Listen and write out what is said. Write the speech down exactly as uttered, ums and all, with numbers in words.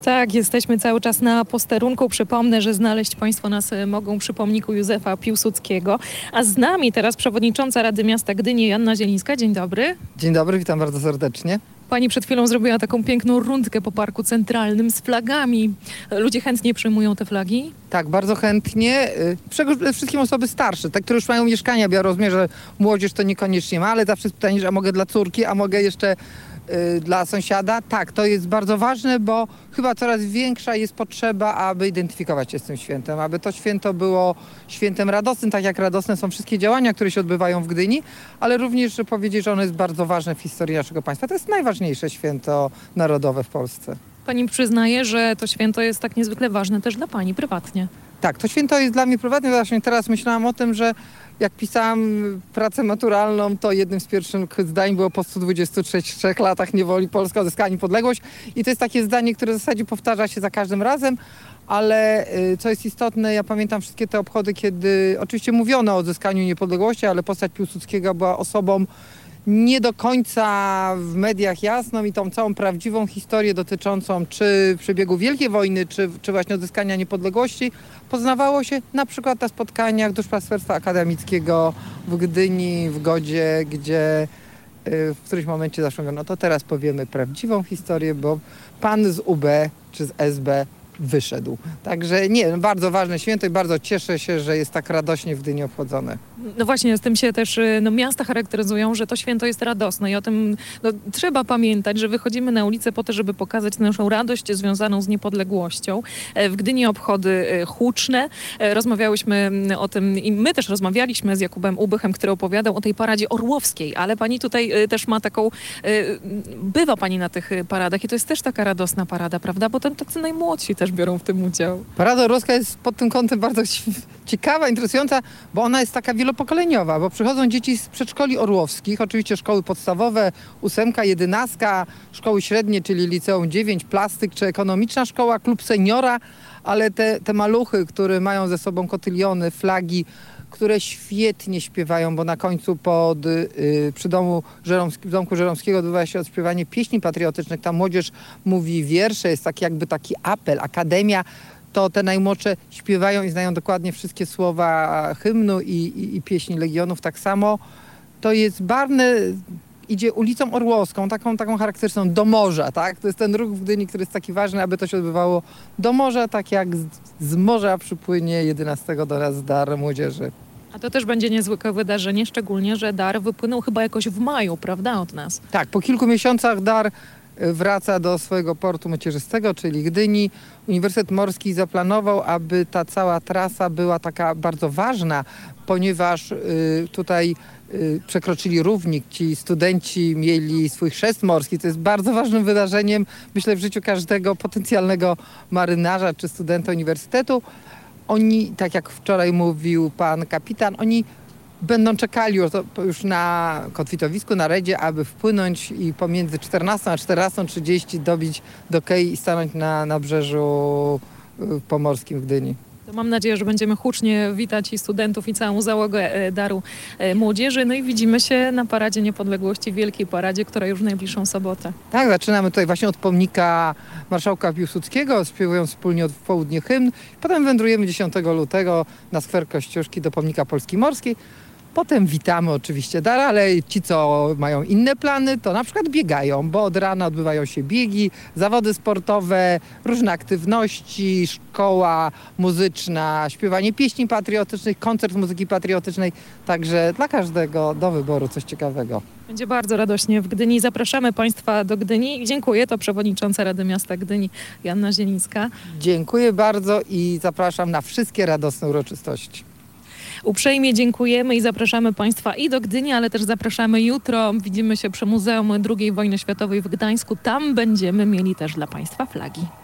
Tak, jesteśmy cały czas na posterunku. Przypomnę, że znaleźć Państwo nas mogą przy pomniku Józefa Piłsudskiego. A z nami teraz przewodnicząca Rady Miasta Gdyni Joanna Zielińska. Dzień dobry. Dzień dobry, witam bardzo serdecznie. Pani przed chwilą zrobiła taką piękną rundkę po Parku Centralnym z flagami. Ludzie chętnie przyjmują te flagi? Tak, bardzo chętnie. Przede wszystkim osoby starsze, te, które już mają mieszkania, bo ja rozumiem, że młodzież to niekoniecznie ma, ale zawsze jest pytanie, że a mogę dla córki, a mogę jeszcze y, dla sąsiada. Tak, to jest bardzo ważne, bo chyba coraz większa jest potrzeba, aby identyfikować się z tym świętem, aby to święto było świętem radosnym, tak jak radosne są wszystkie działania, które się odbywają w Gdyni, ale również że powiedzieć, że ono jest bardzo ważne w historii naszego państwa. To jest najważniejsze święto narodowe w Polsce. Pani przyznaje, że to święto jest tak niezwykle ważne też dla Pani prywatnie. Tak, to święto jest dla mnie prywatnie. Właśnie teraz myślałam o tym, że jak pisałam pracę maturalną, to jednym z pierwszych zdań było po stu dwudziestu trzech latach niewoli Polska odzyskała niepodległość. I to jest takie zdanie, które w zasadzie powtarza się za każdym razem, ale co jest istotne, ja pamiętam wszystkie te obchody, kiedy oczywiście mówiono o odzyskaniu niepodległości, ale postać Piłsudskiego była osobą nie do końca w mediach jasną i tą całą prawdziwą historię dotyczącą czy przebiegu Wielkiej Wojny, czy, czy właśnie odzyskania niepodległości poznawało się na przykład na spotkaniach Duszpasterstwa Akademickiego w Gdyni, w Godzie, gdzie w którymś momencie zawsze mówią, no to teraz powiemy prawdziwą historię, bo pan z U B czy z S B wyszedł. Także nie, bardzo ważne święto i bardzo cieszę się, że jest tak radośnie w Gdyni obchodzone. No właśnie, z tym się też no, miasta charakteryzują, że to święto jest radosne i o tym no, trzeba pamiętać, że wychodzimy na ulicę po to, żeby pokazać naszą radość związaną z niepodległością. W Gdyni obchody huczne. Rozmawiałyśmy o tym i my też rozmawialiśmy z Jakubem Ubychem, który opowiadał o tej paradzie orłowskiej, ale pani tutaj też ma taką, bywa pani na tych paradach i to jest też taka radosna parada, prawda? Bo tam tacy najmłodsi też biorą w tym udział. Parada orłowska jest pod tym kątem bardzo ciekawa, interesująca, bo ona jest taka wielopokoleniowa, bo przychodzą dzieci z przedszkoli orłowskich, oczywiście szkoły podstawowe, ósemka, jedenastka, szkoły średnie, czyli liceum dziewięć, plastyk czy ekonomiczna szkoła, klub seniora, ale te, te maluchy, które mają ze sobą kotyliony, flagi, które świetnie śpiewają, bo na końcu pod, yy, przy domu Żeromski, w Domku Żeromskiego odbywa się odśpiewanie pieśni patriotycznych. Ta młodzież mówi wiersze, jest taki jakby taki apel, akademia. To te najmłodsze śpiewają i znają dokładnie wszystkie słowa hymnu i, i, i pieśni Legionów. Tak samo to jest barwne, idzie ulicą Orłowską, taką, taką charakterystyczną, do morza, tak? To jest ten ruch w Gdyni, który jest taki ważny, aby to się odbywało do morza, tak jak z, z morza przypłynie jedenastego do nas dar młodzieży. A to też będzie niezwykłe wydarzenie, szczególnie, że dar wypłynął chyba jakoś w maju, prawda, od nas? Tak, po kilku miesiącach dar wraca do swojego portu macierzystego, czyli Gdyni. Uniwersytet Morski zaplanował, aby ta cała trasa była taka bardzo ważna, ponieważ y, tutaj y, przekroczyli równik. Ci studenci mieli swój chrzest morski. To jest bardzo ważnym wydarzeniem, myślę, w życiu każdego potencjalnego marynarza czy studenta uniwersytetu. Oni, tak jak wczoraj mówił pan kapitan, oni będą czekali już na kotwitowisku, na redzie, aby wpłynąć i pomiędzy czternastą a czternastą trzydzieści dobić do kei i stanąć na nabrzeżu pomorskim w Gdyni. To mam nadzieję, że będziemy hucznie witać i studentów, i całą załogę Daru Młodzieży. No i widzimy się na Paradzie Niepodległości, wielkiej paradzie, która już w najbliższą sobotę. Tak, zaczynamy tutaj właśnie od pomnika marszałka Piłsudskiego, śpiewując wspólnie w południe hymn. Potem wędrujemy dziesiątego lutego na skwer Kościuszki do pomnika Polski Morskiej. Potem witamy oczywiście dar, ale ci, co mają inne plany, to na przykład biegają, bo od rana odbywają się biegi, zawody sportowe, różne aktywności, szkoła muzyczna, śpiewanie pieśni patriotycznych, koncert muzyki patriotycznej. Także dla każdego do wyboru coś ciekawego. Będzie bardzo radośnie w Gdyni. Zapraszamy Państwa do Gdyni. Dziękuję. To przewodnicząca Rady Miasta Gdyni Joanna Zielińska. Dziękuję bardzo i zapraszam na wszystkie radosne uroczystości. Uprzejmie dziękujemy i zapraszamy Państwa i do Gdyni, ale też zapraszamy jutro. Widzimy się przy Muzeum drugiej Wojny Światowej w Gdańsku. Tam będziemy mieli też dla Państwa flagi.